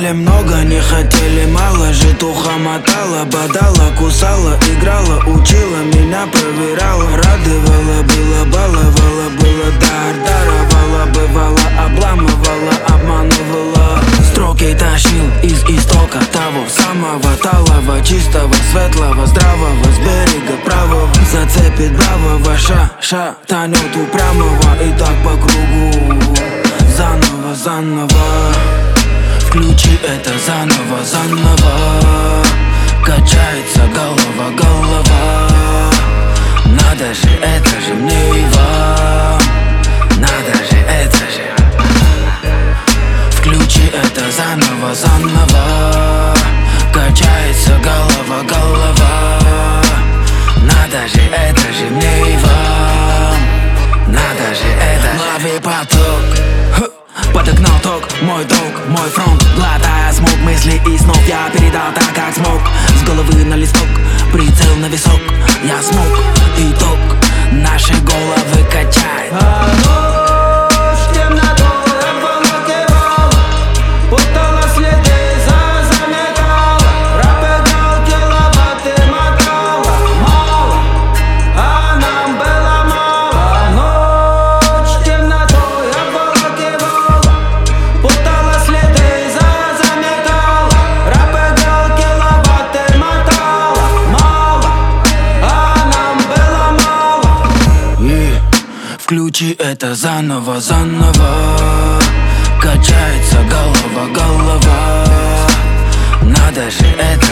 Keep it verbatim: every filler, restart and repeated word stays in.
Хотели много, не хотели мало. Житуха мотала, бодала, кусала, играла, учила, меня проверяла. Радовала, было, баловала, было дар, даровала. Бывало, обламывала, обманывала. Строки тащил из истока того самого талого, чистого, светлого, здравого, с берега правого. Зацепит бравого, ша-ша, танет упрямого. И так по кругу, заново, заново. Включи это заново, заново. Качается голова, голова. Надо же, это же мне и вам. Надо же, это же. Включи это заново, заново. Качается голова, голова. Надо же, это же мне и вам. Надо же, это же. Лови поток, подогнал ток, мой долг, мой фронт. Глотая смог мысли и снов, я передал так, как смог. С головы на листок, прицел на висок. Я смог, итог, наши головы качает. А ночь темнотой обволакивала, путала следы, заметала. Рэп играл, киловатты мотала. Мало, а нам было мало. А ночь темнотой обволакивала, путала следы, заметала. Рэп играл, киловатты мотала. Мало, а нам было мало. И включи это заново, заново. Качается голова, голова. Надо же, это